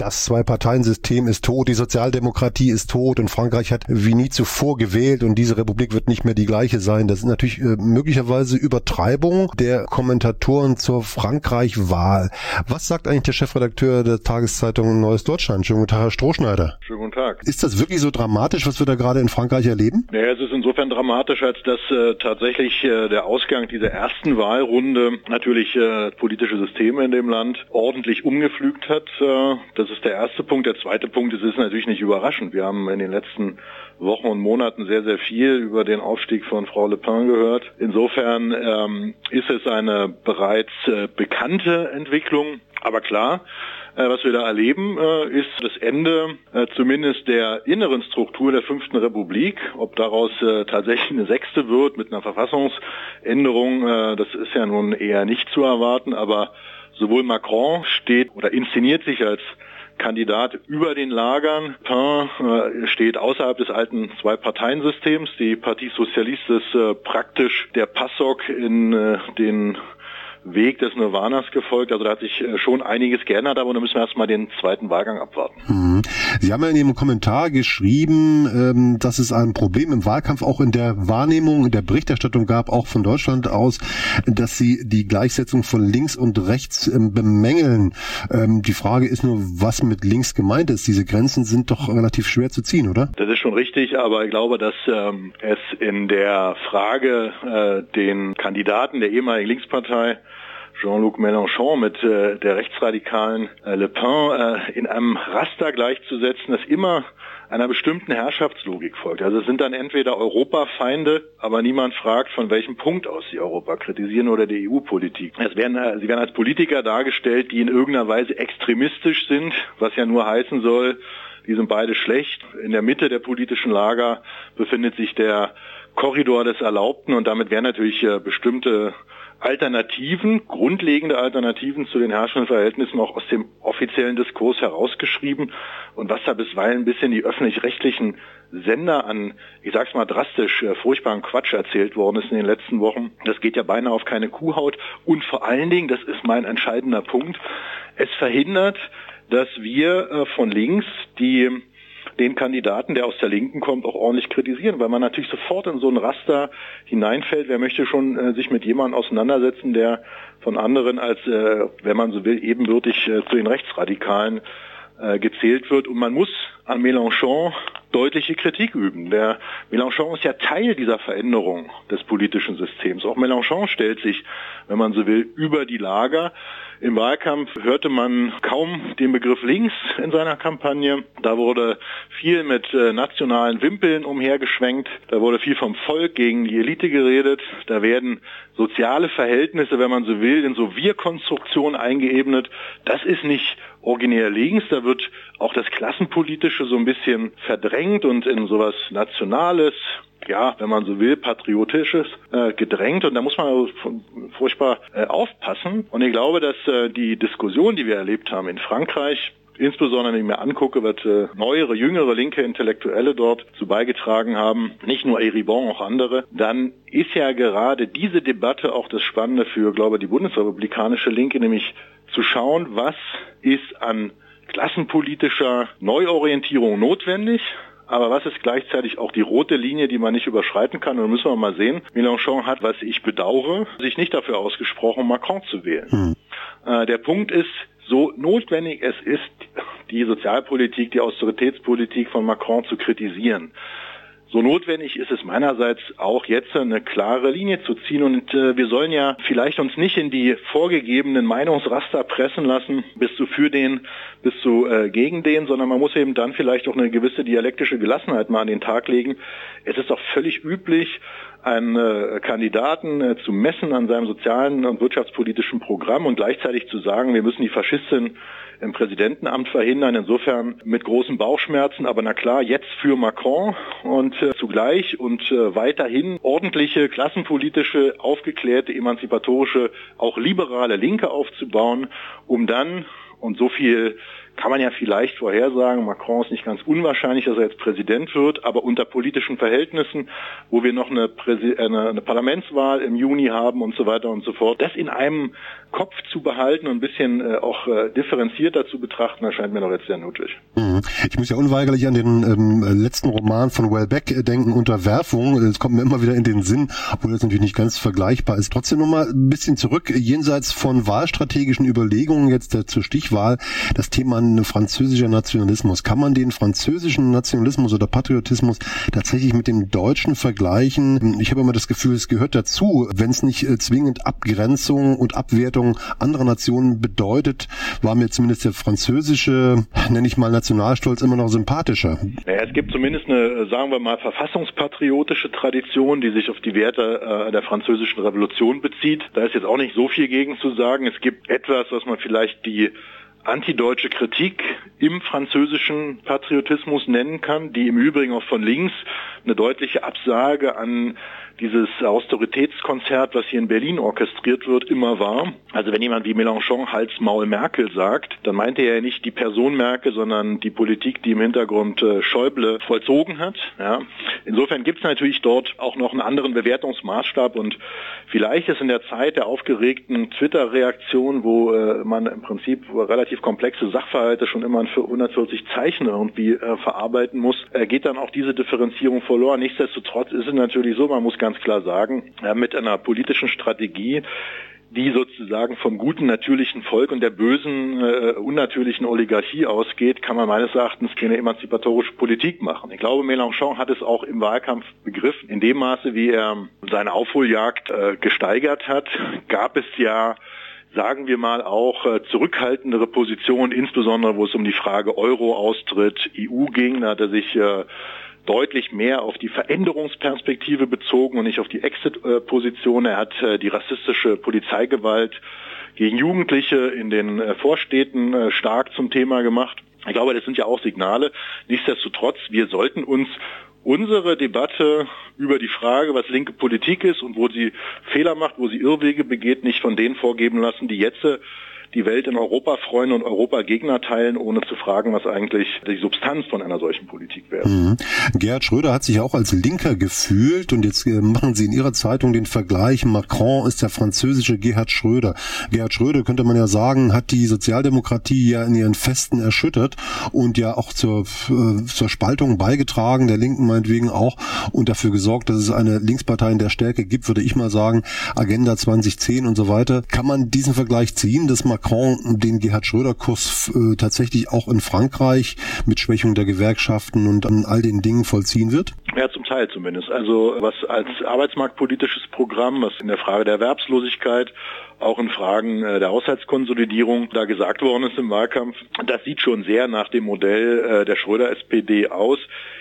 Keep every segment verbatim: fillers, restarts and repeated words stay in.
das Zwei-Parteien-System ist tot, die Sozialdemokratie ist tot und Frankreich hat wie nie zuvor gewählt und diese Republik wird nicht mehr die gleiche sein. Das sind natürlich äh, möglicherweise Übertreibungen der Kommentatoren zur Frankreich-Wahl. Was sagt eigentlich der Chefredakteur der Tageszeitung Neues Deutschland? Schönen guten Tag, Herr Strohschneider. Schönen guten Tag. Ist das wirklich so dramatisch, was wir da gerade in Frankreich erleben? Naja, es ist insofern dramatisch, als dass äh, tatsächlich äh, der Ausgang dieser ersten Wahlrunde natürlich äh, politische Systeme in dem Land ordentlich umgepflügt hat. Äh, das ist der erste Punkt. Der zweite Punkt, es ist natürlich nicht überraschend. Wir haben in den letzten Wochen und Monaten sehr, sehr viel über den Aufstieg von Frau Le Pen gehört. Insofern ähm, ist es eine bereits äh, bekannte Entwicklung. Aber klar, äh, was wir da erleben, äh, ist das Ende äh, zumindest der inneren Struktur der Fünften Republik. Ob daraus äh, tatsächlich eine sechste wird mit einer Verfassungsänderung, äh, das ist ja nun eher nicht zu erwarten. Aber sowohl Macron steht oder inszeniert sich als Kandidat über den Lagern. Pen äh, steht außerhalb des alten Zwei-Parteien-Systems. Die Parti Socialiste ist äh, praktisch der PASOK in äh, den Weg des Nirwanas gefolgt. Also da hat sich schon einiges geändert, aber da müssen wir erstmal den zweiten Wahlgang abwarten. Mhm. Sie haben ja in Ihrem Kommentar geschrieben, dass es ein Problem im Wahlkampf auch in der Wahrnehmung, in der Berichterstattung gab, auch von Deutschland aus, dass Sie die Gleichsetzung von links und rechts bemängeln. Die Frage ist nur, was mit links gemeint ist. Diese Grenzen sind doch relativ schwer zu ziehen, oder? Das ist schon richtig, aber ich glaube, dass ähm, es in der Frage äh, den Kandidaten der ehemaligen Linkspartei Jean-Luc Mélenchon mit äh, der rechtsradikalen äh, Le Pen äh, in einem Raster gleichzusetzen, das immer einer bestimmten Herrschaftslogik folgt. Also es sind dann entweder Europafeinde, aber niemand fragt, von welchem Punkt aus sie Europa kritisieren oder die E U-Politik. Es werden, äh, sie werden als Politiker dargestellt, die in irgendeiner Weise extremistisch sind, was ja nur heißen soll, die sind beide schlecht. In der Mitte der politischen Lager befindet sich der Korridor des Erlaubten und damit werden natürlich äh, bestimmte Alternativen, grundlegende Alternativen zu den herrschenden Verhältnissen auch aus dem offiziellen Diskurs herausgeschrieben. Und was da bisweilen ein bisschen die öffentlich-rechtlichen Sender an, ich sag's mal drastisch, äh, furchtbaren Quatsch erzählt worden ist in den letzten Wochen, das geht ja beinahe auf keine Kuhhaut. Und vor allen Dingen, das ist mein entscheidender Punkt, es verhindert, dass wir äh, von links die den Kandidaten, der aus der Linken kommt, auch ordentlich kritisieren, weil man natürlich sofort in so ein Raster hineinfällt. Wer möchte schon äh, sich mit jemandem auseinandersetzen, der von anderen als, äh, wenn man so will, ebenbürtig äh, zu den Rechtsradikalen äh, gezählt wird. Und man muss an Mélenchon deutliche Kritik üben. Der Mélenchon ist ja Teil dieser Veränderung des politischen Systems. Auch Mélenchon stellt sich, wenn man so will, über die Lager. Im Wahlkampf hörte man kaum den Begriff links in seiner Kampagne. Da wurde viel mit äh, nationalen Wimpeln umhergeschwenkt. Da wurde viel vom Volk gegen die Elite geredet. Da werden soziale Verhältnisse, wenn man so will, in so Wir-Konstruktionen eingeebnet. Das ist nicht originär links. Da wird auch das Klassenpolitische so ein bisschen verdrängt und in sowas Nationales, ja, wenn man so will, Patriotisches äh, gedrängt. Und da muss man also furchtbar äh, aufpassen. Und ich glaube, dass äh, die Diskussion, die wir erlebt haben in Frankreich, insbesondere wenn ich mir angucke, was äh, neuere, jüngere, linke Intellektuelle dort zu beigetragen haben, nicht nur Eribon, auch andere, dann ist ja gerade diese Debatte auch das Spannende für, glaube ich, die bundesrepublikanische Linke, nämlich zu schauen, was ist an klassenpolitischer Neuorientierung notwendig, aber was ist gleichzeitig auch die rote Linie, die man nicht überschreiten kann? Und da müssen wir mal sehen. Mélenchon hat, was ich bedauere, sich nicht dafür ausgesprochen, Macron zu wählen. Hm. Äh, der Punkt ist, so notwendig es ist, die Sozialpolitik, die Austeritätspolitik von Macron zu kritisieren. So notwendig ist es meinerseits auch jetzt eine klare Linie zu ziehen und äh, wir sollen ja vielleicht uns nicht in die vorgegebenen Meinungsraster pressen lassen, bist du für den, bist du äh, gegen den, sondern man muss eben dann vielleicht auch eine gewisse dialektische Gelassenheit mal an den Tag legen. Es ist doch völlig üblich, einen äh, Kandidaten äh, zu messen an seinem sozialen und wirtschaftspolitischen Programm und gleichzeitig zu sagen, wir müssen die Faschistin im Präsidentenamt verhindern, insofern mit großen Bauchschmerzen, aber na klar, jetzt für Macron und äh, zugleich und äh, weiterhin ordentliche, klassenpolitische, aufgeklärte, emanzipatorische, auch liberale Linke aufzubauen, um dann, und so viel kann man ja vielleicht vorhersagen, Macron ist nicht ganz unwahrscheinlich, dass er jetzt Präsident wird, aber unter politischen Verhältnissen, wo wir noch eine, Präsi- eine, eine Parlamentswahl im Juni haben und so weiter und so fort, das in einem Kopf zu behalten und ein bisschen äh, auch äh, differenzierter zu betrachten, erscheint mir doch jetzt sehr nötig. Mhm. Ich muss ja unweigerlich an den ähm, letzten Roman von Welbeck denken, Unterwerfung. Es kommt mir immer wieder in den Sinn, obwohl das natürlich nicht ganz vergleichbar ist. Trotzdem nochmal ein bisschen zurück, jenseits von wahlstrategischen Überlegungen, jetzt äh, zur Stichwahl, das Thema französischer Nationalismus. Kann man den französischen Nationalismus oder Patriotismus tatsächlich mit dem deutschen vergleichen? Ich habe immer das Gefühl, es gehört dazu, wenn es nicht äh, zwingend Abgrenzung und Abwertung anderer Nationen bedeutet, war mir zumindest der französische, nenne ich mal Nationalstolz, immer noch sympathischer. Naja, es gibt zumindest eine, sagen wir mal, verfassungspatriotische Tradition, die sich auf die Werte äh, der französischen Revolution bezieht. Da ist jetzt auch nicht so viel gegen zu sagen. Es gibt etwas, was man vielleicht die antideutsche Kritik im französischen Patriotismus nennen kann, die im Übrigen auch von links eine deutliche Absage an dieses Austeritätskonzert, was hier in Berlin orchestriert wird, immer war. Also wenn jemand wie Mélenchon Hals Maul Merkel sagt, dann meint er ja nicht die Person Merkel, sondern die Politik, die im Hintergrund äh, Schäuble vollzogen hat. Ja. Insofern gibt es natürlich dort auch noch einen anderen Bewertungsmaßstab und vielleicht ist in der Zeit der aufgeregten Twitter-Reaktion, wo äh, man im Prinzip relativ komplexe Sachverhalte schon immer in hundertvierzig Zeichen irgendwie äh, verarbeiten muss, äh, geht dann auch diese Differenzierung verloren. Nichtsdestotrotz ist es natürlich so, man muss ganz klar sagen, äh, mit einer politischen Strategie, die sozusagen vom guten natürlichen Volk und der bösen äh, unnatürlichen Oligarchie ausgeht, kann man meines Erachtens keine emanzipatorische Politik machen. Ich glaube, Mélenchon hat es auch im Wahlkampf begriffen. In dem Maße, wie er seine Aufholjagd äh, gesteigert hat, gab es ja, sagen wir mal, auch äh, zurückhaltendere Positionen, insbesondere wo es um die Frage Euro-Austritt, E U ging. Da hat er sich äh, deutlich mehr auf die Veränderungsperspektive bezogen und nicht auf die Exit-Position. Er hat äh, die rassistische Polizeigewalt gegen Jugendliche in den äh, Vorstädten äh, stark zum Thema gemacht. Ich glaube, das sind ja auch Signale. Nichtsdestotrotz, wir sollten uns unsere Debatte über die Frage, was linke Politik ist und wo sie Fehler macht, wo sie Irrwege begeht, nicht von denen vorgeben lassen, die jetzt die Welt in Europa-Freunde und Europa-Gegner teilen, ohne zu fragen, was eigentlich die Substanz von einer solchen Politik wäre. Mhm. Gerhard Schröder hat sich auch als Linker gefühlt und jetzt machen Sie in Ihrer Zeitung den Vergleich, Macron ist der französische Gerhard Schröder. Gerhard Schröder, könnte man ja sagen, hat die Sozialdemokratie ja in ihren Festen erschüttert und ja auch zur, äh, zur Spaltung beigetragen, der Linken meinetwegen auch, und dafür gesorgt, dass es eine Linkspartei in der Stärke gibt, würde ich mal sagen, Agenda zwanzig zehn und so weiter. Kann man diesen Vergleich ziehen, dass Macron den Gerhard Schröder-Kurs äh, tatsächlich auch in Frankreich mit Schwächung der Gewerkschaften und an all den Dingen vollziehen wird? Ja, zum Teil zumindest. Also was als arbeitsmarktpolitisches Programm, was in der Frage der Erwerbslosigkeit, auch in Fragen äh, der Haushaltskonsolidierung da gesagt worden ist im Wahlkampf, das sieht schon sehr nach dem Modell äh, der Schröder-S P D aus.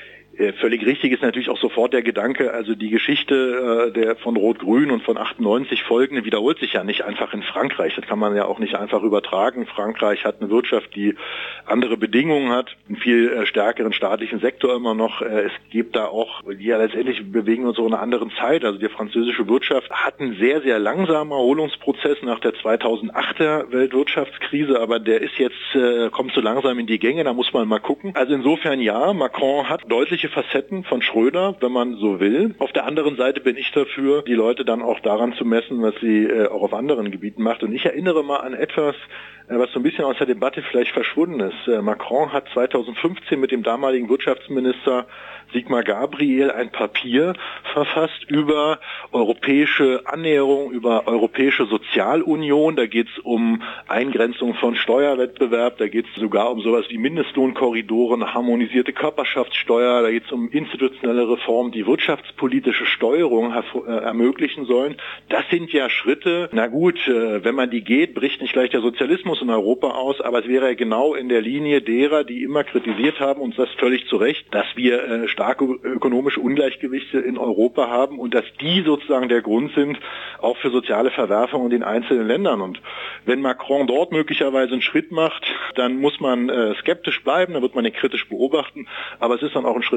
Völlig richtig ist natürlich auch sofort der Gedanke, also die Geschichte äh, der von Rot-Grün und von achtundneunzig folgende wiederholt sich ja nicht einfach in Frankreich. Das kann man ja auch nicht einfach übertragen. Frankreich hat eine Wirtschaft, die andere Bedingungen hat, einen viel äh, stärkeren staatlichen Sektor immer noch. Äh, es gibt da auch, ja letztendlich bewegen wir uns auch in einer anderen Zeit. Also die französische Wirtschaft hat einen sehr, sehr langsamen Erholungsprozess nach der zweitausendachter Weltwirtschaftskrise, aber der ist jetzt, äh, kommt so langsam in die Gänge, da muss man mal gucken. Also insofern ja, Macron hat deutliche Facetten von Schröder, wenn man so will. Auf der anderen Seite bin ich dafür, die Leute dann auch daran zu messen, was sie äh, auch auf anderen Gebieten macht. Und ich erinnere mal an etwas, äh, was so ein bisschen aus der Debatte vielleicht verschwunden ist. Äh, Macron hat zweitausendfünfzehn mit dem damaligen Wirtschaftsminister Sigmar Gabriel ein Papier verfasst über europäische Annäherung, über europäische Sozialunion. Da geht es um Eingrenzung von Steuerwettbewerb, da geht es sogar um sowas wie Mindestlohnkorridore, eine harmonisierte Körperschaftssteuer, da geht es um institutionelle Reformen, die wirtschaftspolitische Steuerung äh, ermöglichen sollen. Das sind ja Schritte, na gut, äh, wenn man die geht, bricht nicht gleich der Sozialismus in Europa aus, aber es wäre ja genau in der Linie derer, die immer kritisiert haben, und das völlig zu Recht, dass wir äh, starke ökonomische Ungleichgewichte in Europa haben und dass die sozusagen der Grund sind, auch für soziale Verwerfungen in den einzelnen Ländern. Und wenn Macron dort möglicherweise einen Schritt macht, dann muss man äh, skeptisch bleiben, dann wird man ihn kritisch beobachten, aber es ist dann auch ein Schritt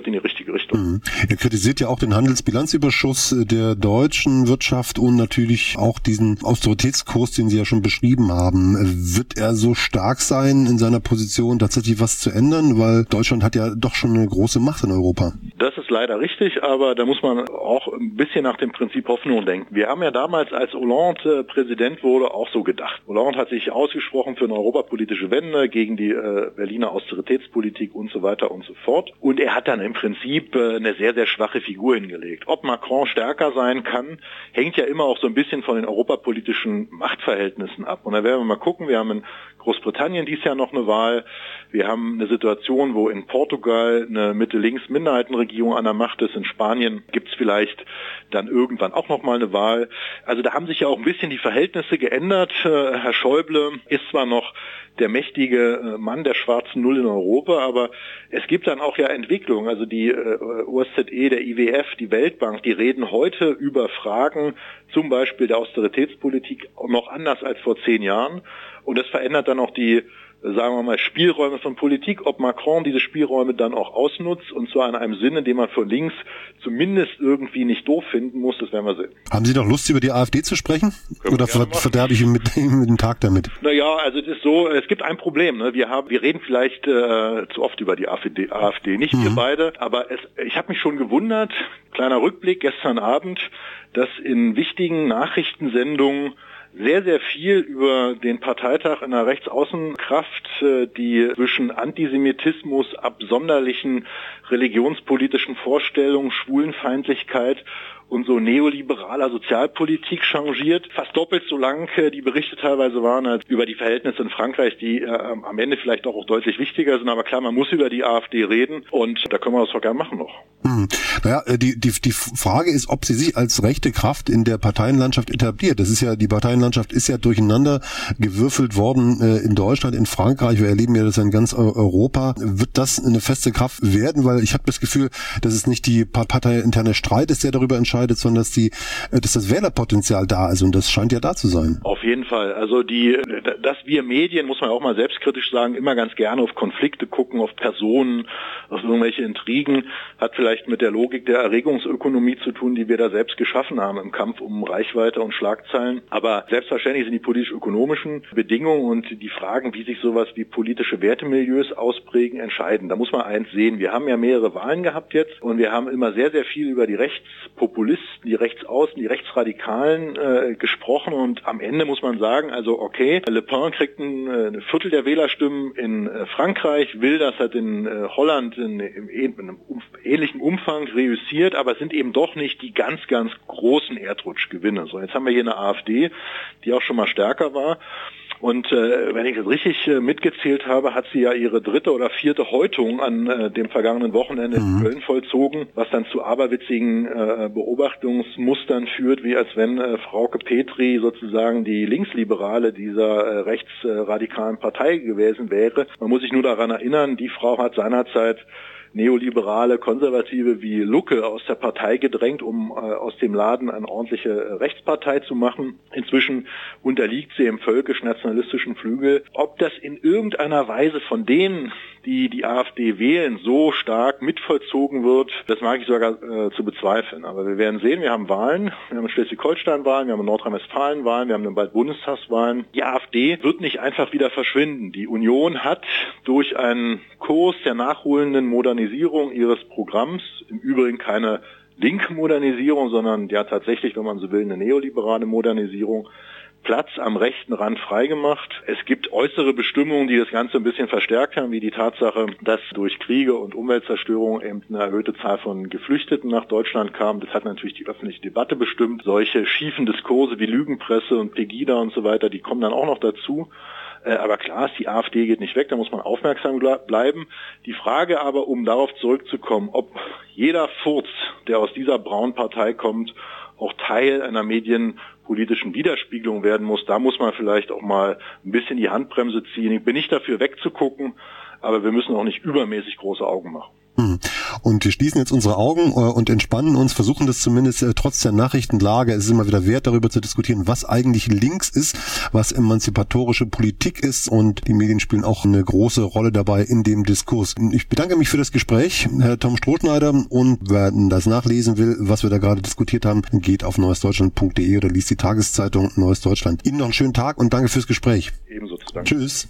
Schritt in die richtige Richtung. Mhm. Er kritisiert ja auch den Handelsbilanzüberschuss der deutschen Wirtschaft und natürlich auch diesen Austeritätskurs, den Sie ja schon beschrieben haben. Wird er so stark sein in seiner Position, tatsächlich was zu ändern? Weil Deutschland hat ja doch schon eine große Macht in Europa. Das ist leider richtig, aber da muss man auch ein bisschen nach dem Prinzip Hoffnung denken. Wir haben ja damals, als Hollande Präsident wurde, auch so gedacht. Hollande hat sich ausgesprochen für eine europapolitische Wende gegen die äh, Berliner Austeritätspolitik und so weiter und so fort. Und er hat dann im Prinzip äh, eine sehr, sehr schwache Figur hingelegt. Ob Macron stärker sein kann, hängt ja immer auch so ein bisschen von den europapolitischen Machtverhältnissen ab. Und da werden wir mal gucken, wir haben in Großbritannien dieses Jahr noch eine Wahl. Wir haben eine Situation, wo in Portugal eine Mitte-Links-Minderheitenregierung an der Macht ist. In Spanien gibt es vielleicht dann irgendwann auch noch mal eine Wahl. Also da haben sich ja auch ein bisschen die Verhältnisse geändert. Herr Schäuble ist zwar noch der mächtige Mann der schwarzen Null in Europa, aber es gibt dann auch ja Entwicklungen. Also die äh, O S Z E, der I W F, die Weltbank, die reden heute über Fragen, zum Beispiel der Austeritätspolitik, noch anders als vor zehn Jahren. Und das verändert dann auch die, sagen wir mal, Spielräume von Politik, ob Macron diese Spielräume dann auch ausnutzt, und zwar in einem Sinne, den man von links zumindest irgendwie nicht doof finden muss, das werden wir sehen. Haben Sie noch Lust, über die AfD zu sprechen? Oder ver- verderbe ich Ihnen mit, mit dem Tag damit? Naja, also es ist so, es gibt ein Problem. Ne? Wir haben, wir reden vielleicht äh, zu oft über die AfD, AfD. Nicht mhm. wir beide, aber es, ich habe mich schon gewundert, kleiner Rückblick gestern Abend, dass in wichtigen Nachrichtensendungen sehr, sehr viel über den Parteitag in der Rechtsaußenkraft, die zwischen Antisemitismus, absonderlichen religionspolitischen Vorstellungen, Schwulenfeindlichkeit und so neoliberaler Sozialpolitik changiert. Fast doppelt so lang die Berichte teilweise waren als über die Verhältnisse in Frankreich, die äh, am Ende vielleicht auch, auch deutlich wichtiger sind. Aber klar, man muss über die AfD reden, und da können wir das doch gerne machen noch. Hm. Naja, die, die, die Frage ist, ob sie sich als rechte Kraft in der Parteienlandschaft etabliert. Das ist ja, die Parteienlandschaft ist ja durcheinander gewürfelt worden äh, in Deutschland, in Frankreich. Wir erleben ja das in ganz Europa. Wird das eine feste Kraft werden? Weil ich habe das Gefühl, dass es nicht die parteiinterne Streit ist, der darüber entscheidet, sondern dass die, dass das Wählerpotenzial da ist, und das scheint ja da zu sein. Auf jeden Fall. Also die, dass wir Medien, muss man auch mal selbstkritisch sagen, immer ganz gerne auf Konflikte gucken, auf Personen, auf irgendwelche Intrigen, hat vielleicht mit der Logik der Erregungsökonomie zu tun, die wir da selbst geschaffen haben im Kampf um Reichweite und Schlagzeilen. Aber selbstverständlich sind die politisch-ökonomischen Bedingungen und die Fragen, wie sich sowas wie politische Wertemilieus ausprägen, entscheidend. Da muss man eins sehen. Wir haben ja mehrere Wahlen gehabt jetzt, und wir haben immer sehr, sehr viel über die Rechtspopulisten, die Rechtsaußen, die Rechtsradikalen äh, gesprochen, und am Ende muss man sagen, also okay, Le Pen kriegt ein, ein Viertel der Wählerstimmen in äh, Frankreich, Wilders hat in äh, Holland in, in, in einem ähnlichen Umfang reüssiert, aber es sind eben doch nicht die ganz, ganz großen Erdrutschgewinne. So, jetzt haben wir hier eine AfD, die auch schon mal stärker war. Und äh, wenn ich es richtig äh, mitgezählt habe, hat sie ja ihre dritte oder vierte Häutung an äh, dem vergangenen Wochenende mhm. in Köln vollzogen, was dann zu aberwitzigen äh, Beobachtungsmustern führt, wie als wenn äh, Frauke Petry sozusagen die Linksliberale dieser äh, rechtsradikalen Partei gewesen wäre. Man muss sich nur daran erinnern, die Frau hat seinerzeit neoliberale Konservative wie Lucke aus der Partei gedrängt, um äh, aus dem Laden eine ordentliche äh, Rechtspartei zu machen. Inzwischen unterliegt sie im völkisch-nationalistischen Flügel. Ob das in irgendeiner Weise von denen, die die AfD wählen, so stark mitvollzogen wird, das mag ich sogar äh, zu bezweifeln. Aber wir werden sehen, wir haben Wahlen, wir haben Schleswig-Holstein-Wahlen, wir haben Nordrhein-Westfalen-Wahlen, wir haben dann bald Bundestagswahlen. Die AfD wird nicht einfach wieder verschwinden. Die Union hat durch einen Kurs der nachholenden Modernisierung ihres Programms, im Übrigen keine linke Modernisierung, sondern ja tatsächlich, wenn man so will, eine neoliberale Modernisierung, Platz am rechten Rand freigemacht. Es gibt äußere Bestimmungen, die das Ganze ein bisschen verstärkt haben, wie die Tatsache, dass durch Kriege und Umweltzerstörung eben eine erhöhte Zahl von Geflüchteten nach Deutschland kam. Das hat natürlich die öffentliche Debatte bestimmt. Solche schiefen Diskurse wie Lügenpresse und Pegida und so weiter, die kommen dann auch noch dazu. Aber klar ist, die AfD geht nicht weg, da muss man aufmerksam bleiben. Die Frage aber, um darauf zurückzukommen, ob jeder Furz, der aus dieser braunen Partei kommt, auch Teil einer medienpolitischen Widerspiegelung werden muss, da muss man vielleicht auch mal ein bisschen die Handbremse ziehen. Ich bin nicht dafür wegzugucken, aber wir müssen auch nicht übermäßig große Augen machen. Und wir schließen jetzt unsere Augen äh, und entspannen uns, versuchen das zumindest äh, trotz der Nachrichtenlage. Es ist immer wieder wert, darüber zu diskutieren, was eigentlich links ist, was emanzipatorische Politik ist, und die Medien spielen auch eine große Rolle dabei in dem Diskurs. Ich bedanke mich für das Gespräch, Herr Tom Strohschneider, und wer das nachlesen will, was wir da gerade diskutiert haben, geht auf neues deutschland punkt de oder liest die Tageszeitung Neues Deutschland. Ihnen noch einen schönen Tag und danke fürs Gespräch. Ebenso, danke. Tschüss.